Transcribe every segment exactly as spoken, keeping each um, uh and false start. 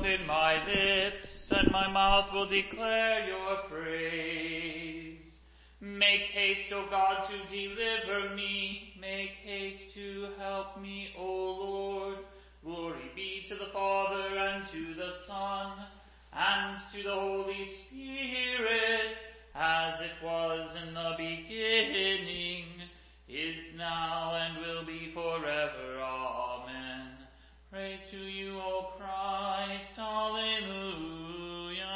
open my lips, and my mouth will declare your praise. Make haste, O God, to deliver me. Make haste to help me, O Lord. Glory be to the Father, and to the Son, and to the Holy Spirit, as it was in the beginning, is now, and will be forever. Amen. Praise to you, O Christ. Alleluia.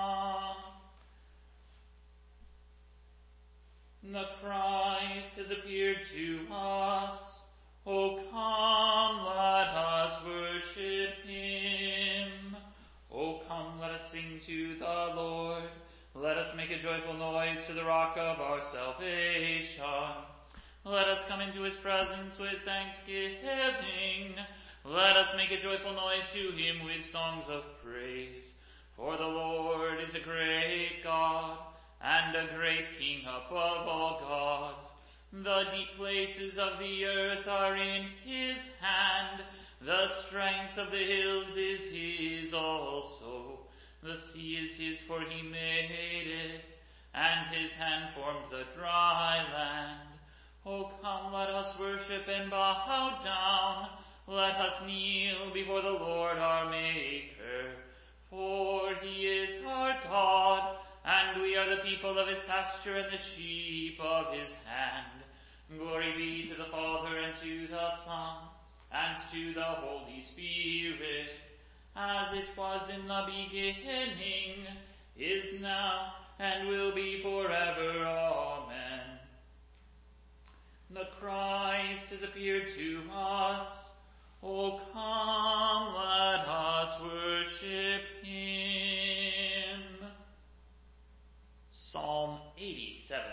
The Christ has appeared to us. O come, let us worship him. O come, let us sing to the Lord. Let us make a joyful noise to the rock of our salvation. Let us come into his presence with thanksgiving. Let us make a joyful noise to him with songs of praise. For the Lord is a great God, and a great King above all gods. The deep places of the earth are in his hand. The strength of the hills is his also. The sea is his, for he made it, and his hand formed the dry land. O come, let us worship and bow down. Let us kneel before the Lord our Maker. For he is our God, and we are the people of his pasture and the sheep of his hand. Glory be to the Father, and to the Son, and to the Holy Spirit, as it was in the beginning, is now, and will be forever. Amen. The Christ has appeared to us. O come, let us worship him. Psalm eighty-seven.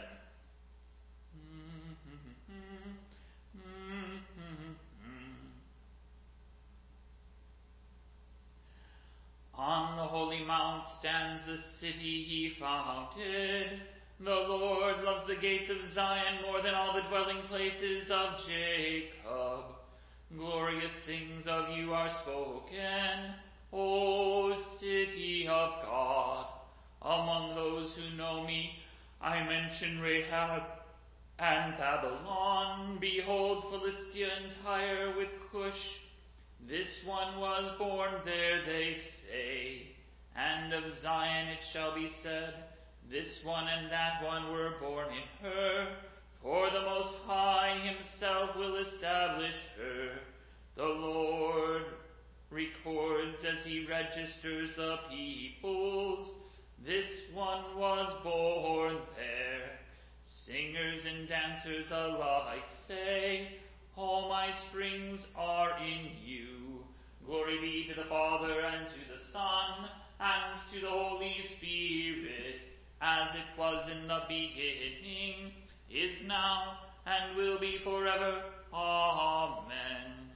On the holy mount stands the city he founded. The Lord loves the gates of Zion more than all the dwelling places of Jacob. Glorious things of you are spoken, O city of God. Among those who know me, I mention Rahab and Babylon. Behold, Philistia and Tyre with Cush. This one was born there, they say, and of Zion it shall be said, this one and that one were born in her. For the Most High himself will establish her. The Lord records as he registers the peoples. This one was born there. Singers and dancers alike say, all my springs are in you. Glory be to the Father, and to the Son, and to the Holy Spirit, as it was in the beginning, is now, and will be forever. Amen.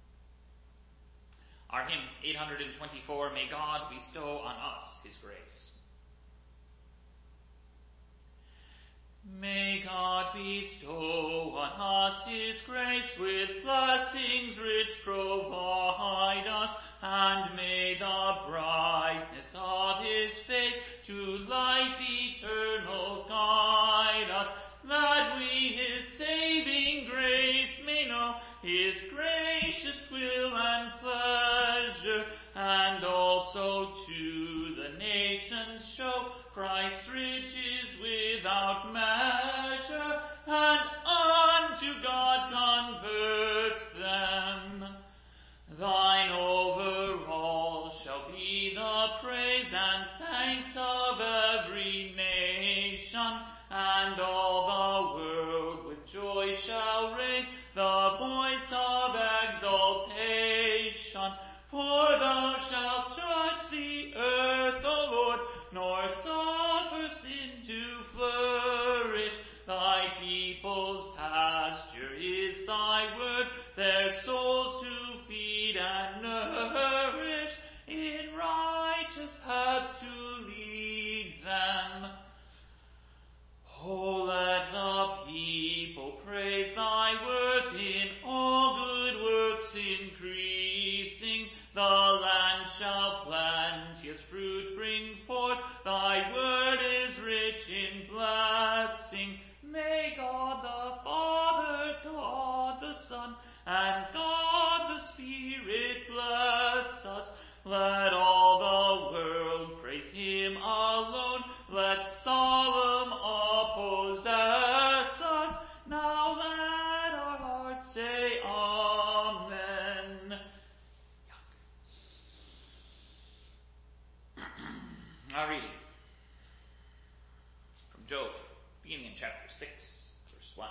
Our hymn eight hundred twenty-four, May God bestow on us his grace. May God bestow on us his grace, with blessings rich provide us, and may the brightness of his face to life eternal guide us, that we his saving grace may know, his gracious will and pleasure, and also to the nations show Christ's riches without measure, and unto God convert them. Thine over all shall be the praise and thanks of every nation, and all the world with joy shall raise the voice of exultation. For thou shalt increasing, the land shall plenteous fruit bring forth. Thy word is rich in blessing. May God the Father, God the Son, and God the Spirit bless us. Let all the world praise him alone. Let solemn possess us. Now let our hearts say Amen. Our reading from Job, beginning in chapter six, verse one.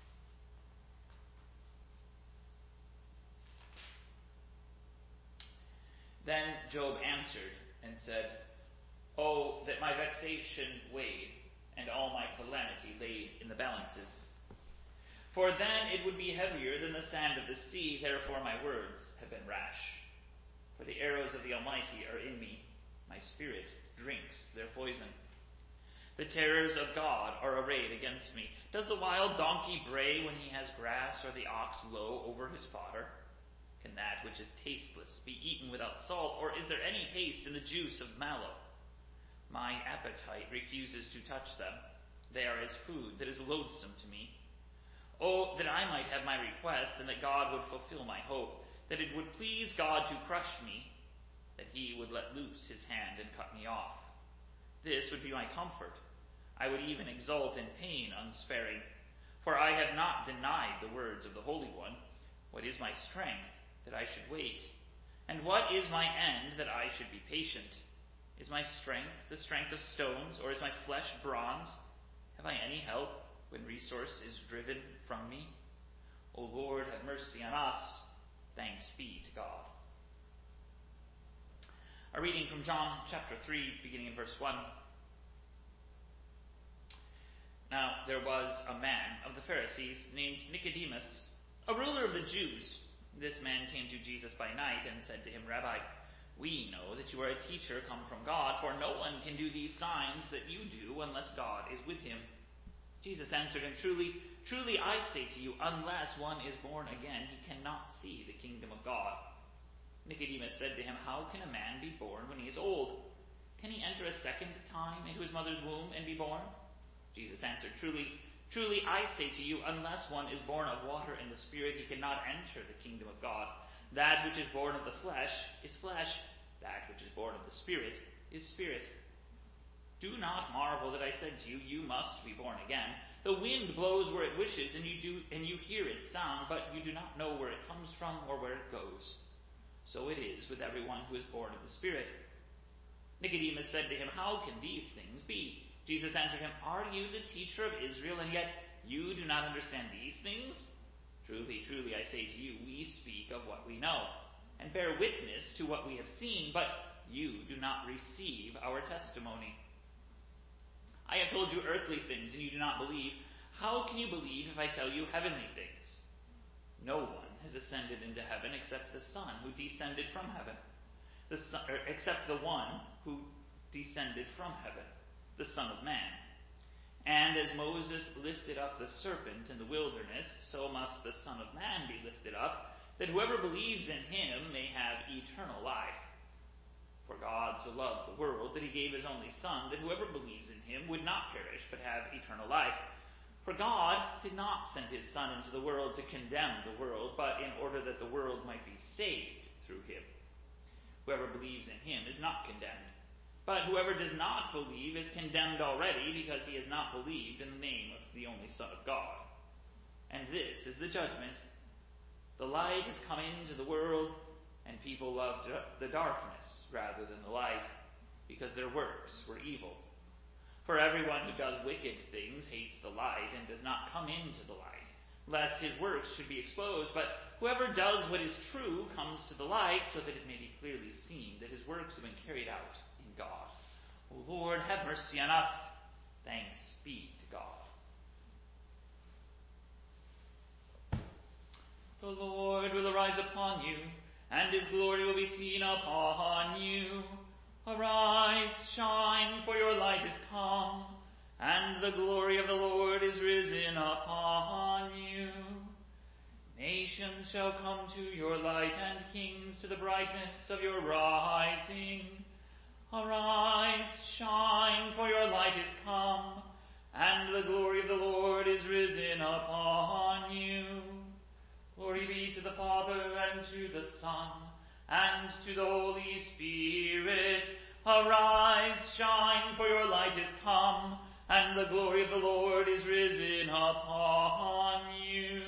Then Job answered and said, Oh, that my vexation weighed, and all my calamity laid in the balances. For then it would be heavier than the sand of the sea, therefore my words have been rash. For the arrows of the Almighty are in me, my spirit drinks their poison. The terrors of God are arrayed against me. Does the wild donkey bray when he has grass, or the ox low over his fodder? Can that which is tasteless be eaten without salt, or is there any taste in the juice of mallow? My appetite refuses to touch them. They are as food that is loathsome to me. Oh, that I might have my request, and that God would fulfill my hope, that it would please God to crush me, that he would let loose his hand and cut me off. This would be my comfort. I would even exult in pain unsparing. For I have not denied the words of the Holy One. What is my strength, that I should wait? And what is my end, that I should be patient? Is my strength the strength of stones, or is my flesh bronze? Have I any help when resource is driven from me? O Lord, have mercy on us. Thanks be to God. A reading from John chapter three, beginning in verse one. Now there was a man of the Pharisees named Nicodemus, a ruler of the Jews. This man came to Jesus by night and said to him, Rabbi, we know that you are a teacher come from God, for no one can do these signs that you do unless God is with him. Jesus answered him, Truly, truly I say to you, unless one is born again, he cannot see the kingdom of God. Nicodemus said to him, How can a man be born when he is old? Can he enter a second time into his mother's womb and be born? Jesus answered, Truly, truly I say to you, unless one is born of water and the Spirit, he cannot enter the kingdom of God. That which is born of the flesh is flesh. That which is born of the Spirit is spirit. Do not marvel that I said to you, you must be born again. The wind blows where it wishes, and you do, and you hear its sound, but you do not know where it comes from or where it goes. So it is with everyone who is born of the Spirit. Nicodemus said to him, How can these things be? Jesus answered him, Are you the teacher of Israel, and yet you do not understand these things? Truly, truly, I say to you, we speak of what we know, and bear witness to what we have seen, but you do not receive our testimony. I have told you earthly things, and you do not believe. How can you believe if I tell you heavenly things? No one has ascended into heaven except the Son who descended from heaven, the son, or except the one who descended from heaven, the Son of Man. And as Moses lifted up the serpent in the wilderness, so must the Son of Man be lifted up, that whoever believes in him may have eternal life. For God so loved the world that he gave his only Son, that whoever believes in him would not perish, but have eternal life. For God did not send his Son into the world to condemn the world, but in order that the world might be saved through him. Whoever believes in him is not condemned. But whoever does not believe is condemned already, because he has not believed in the name of the only Son of God. And this is the judgment. The light has come into the world, and people loved the darkness rather than the light, because their works were evil. For everyone who does wicked things hates the light, and does not come into the light, lest his works should be exposed. But whoever does what is true comes to the light, so that it may be clearly seen that his works have been carried out in God. O Lord, have mercy on us. Thanks be to God. The Lord will arise upon you, and his glory will be seen upon you. Arise, shine, for your light is come, and the glory of the Lord is risen upon you. Nations shall come to your light, and kings to to the brightness of your rising. Arise, shine, for your light is come, and the glory of the Lord is risen upon you. Glory be to the Father, and to the Son, and to the Holy Spirit. Arise, shine, for your light is come, and the glory of the Lord is risen upon you.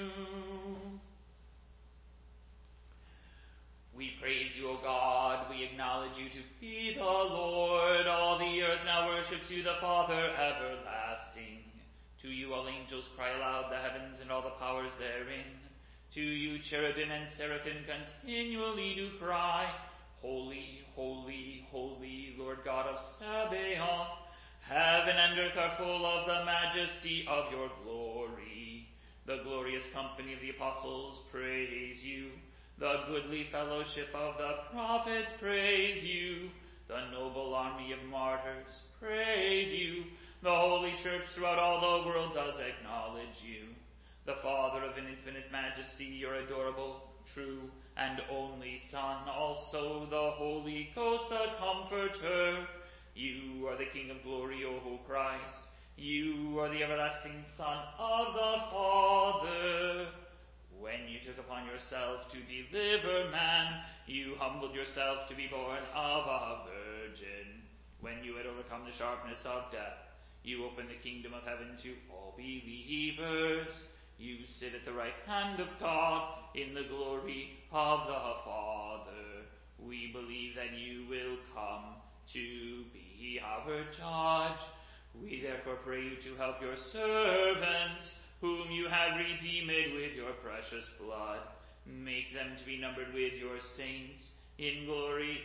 We praise you, O God. We acknowledge you to be the Lord. All the earth now worships you, the Father everlasting. To you all angels cry aloud, the heavens and all the powers therein. To you cherubim and seraphim continually do cry, Holy, holy, holy, Lord God of Sabaoth. Heaven and earth are full of the majesty of your glory. The glorious company of the apostles praise you. The goodly fellowship of the prophets praise you. The noble army of martyrs praise you. The holy church throughout all the world does acknowledge you. The Father of an infinite majesty, your adorable, true, and only Son, also the Holy Ghost, the Comforter. You are the King of glory, O Christ. You are the everlasting Son of the Father. When you took upon yourself to deliver man, you humbled yourself to be born of a virgin. When you had overcome the sharpness of death, you opened the kingdom of heaven to all believers. You sit at the right hand of God in the glory of the Father. We believe that you will come to be our judge. We therefore pray you to help your servants, whom you have redeemed with your precious blood. Make them to be numbered with your saints in glory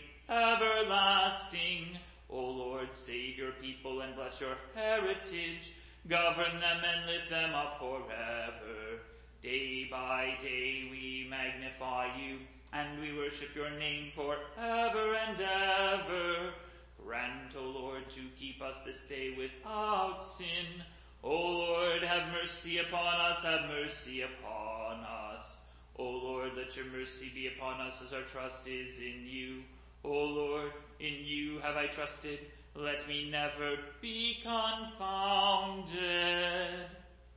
everlasting. O Lord, save your people and bless your heritage. Govern them and lift them up forever. Day by day we magnify you, and we worship your name forever and ever. Grant, O Lord, to keep us this day without sin. O Lord, have mercy upon us, have mercy upon us. O Lord, let your mercy be upon us as our trust is in you. O Lord, in you have I trusted. Let me never be confounded.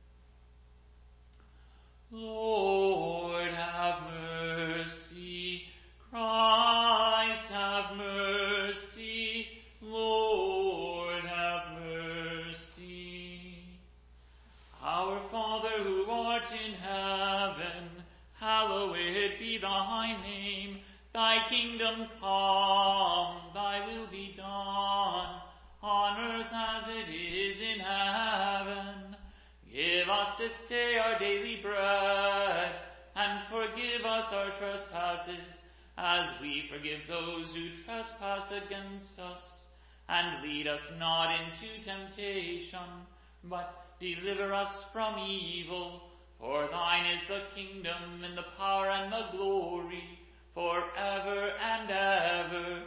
Lord, have mercy. Christ, have mercy. Lord, have mercy. Our Father who art in heaven, hallowed be thy name. Thy kingdom come, thy will be done, on earth as it is in heaven. Give us this day our daily bread, and forgive us our trespasses, as we forgive those who trespass against us. And lead us not into temptation, but deliver us from evil. For thine is the kingdom, and the power, and the glory, forever and ever.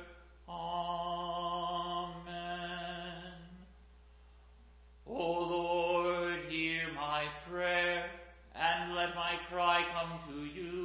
Amen. O Lord, hear my prayer, and let my cry come to you.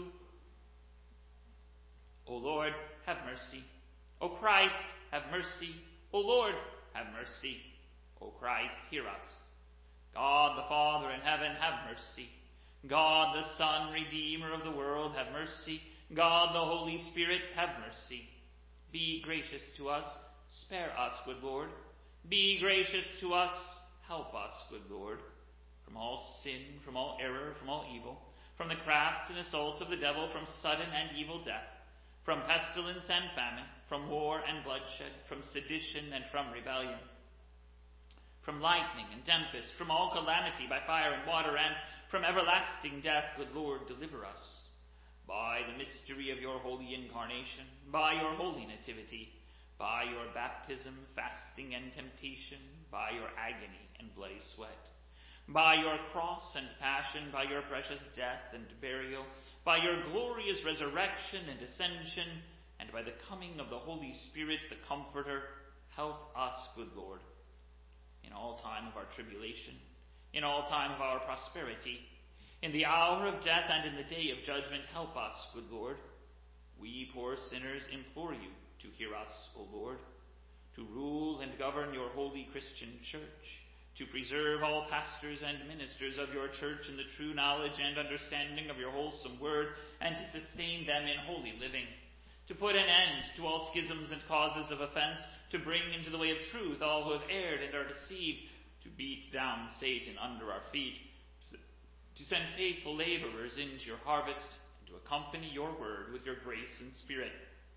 O Lord, have mercy. O Christ, have mercy. O Lord, have mercy. O Christ, hear us. God the Father in heaven, have mercy. God the Son, Redeemer of the world, have mercy. God the Holy Spirit, have mercy. Be gracious to us, spare us, good Lord. Be gracious to us, help us, good Lord. From all sin, from all error, from all evil, from the crafts and assaults of the devil, from sudden and evil death, from pestilence and famine, from war and bloodshed, from sedition and from rebellion, from lightning and tempest, from all calamity by fire and water, and from everlasting death, good Lord, deliver us. By the mystery of your holy incarnation, by your holy nativity, by your baptism, fasting, and temptation, by your agony and bloody sweat, by your cross and passion, by your precious death and burial, by your glorious resurrection and ascension, and by the coming of the Holy Spirit, the Comforter, help us, good Lord, in all time of our tribulation, in all time of our prosperity, in the hour of death and in the day of judgment, help us, good Lord. We poor sinners implore you to hear us, O Lord, to rule and govern your holy Christian church, to preserve all pastors and ministers of your church in the true knowledge and understanding of your wholesome word, and to sustain them in holy living, to put an end to all schisms and causes of offense, to bring into the way of truth all who have erred and are deceived, to beat down Satan under our feet, to send faithful laborers into your harvest, and to accompany your word with your grace and spirit.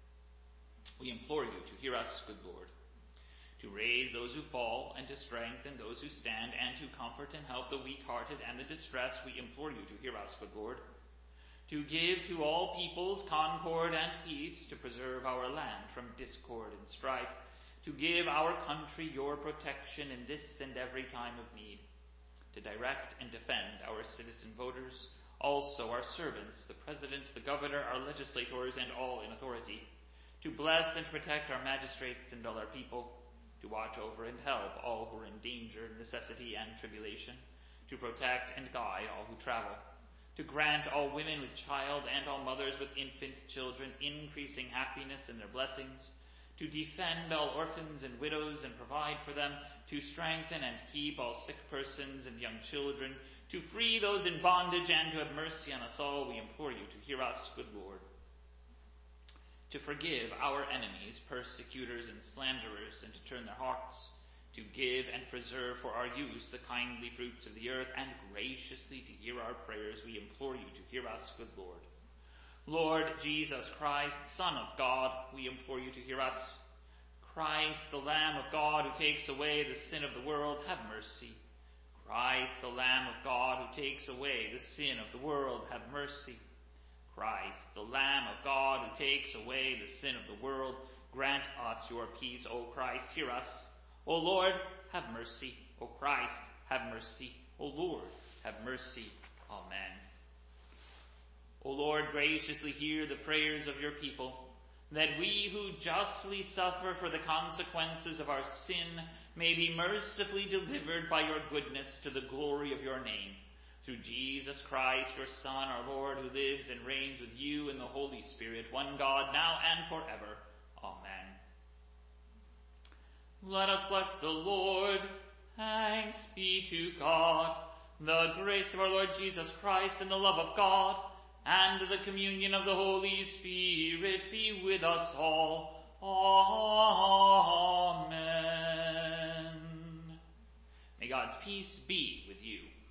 We implore you to hear us, good Lord, to raise those who fall and to strengthen those who stand, and to comfort and help the weak-hearted and the distressed. We implore you to hear us, good Lord, to give to all peoples concord and peace, to preserve our land from discord and strife, to give our country your protection in this and every time of need, to direct and defend our citizen voters, also our servants, the President, the Governor, our legislators, and all in authority, to bless and protect our magistrates and all our people, to watch over and help all who are in danger, necessity, and tribulation, to protect and guide all who travel, to grant all women with child and all mothers with infant children increasing happiness in their blessings, to defend all orphans and widows and provide for them, to strengthen and keep all sick persons and young children, to free those in bondage, and to have mercy on us all. We implore you to hear us, good Lord, to forgive our enemies, persecutors, and slanderers, and to turn their hearts, to give and preserve for our use the kindly fruits of the earth, and graciously to hear our prayers. We implore you to hear us, good Lord. Lord Jesus Christ, Son of God, we implore you to hear us. Christ, the Lamb of God, who takes away the sin of the world, have mercy. Christ, the Lamb of God, who takes away the sin of the world, have mercy. Christ, the Lamb of God, who takes away the sin of the world, grant us your peace. O Christ, hear us. O Lord, have mercy. O Christ, have mercy. O Lord, have mercy. Amen. O Lord, graciously hear the prayers of your people, that we who justly suffer for the consequences of our sin may be mercifully delivered by your goodness to the glory of your name. Through Jesus Christ, your Son, our Lord, who lives and reigns with you in the Holy Spirit, one God, now and forever. Amen. Let us bless the Lord. Thanks be to God. The grace of our Lord Jesus Christ and the love of God and the communion of the Holy Spirit be with us all. Amen. May God's peace be with you.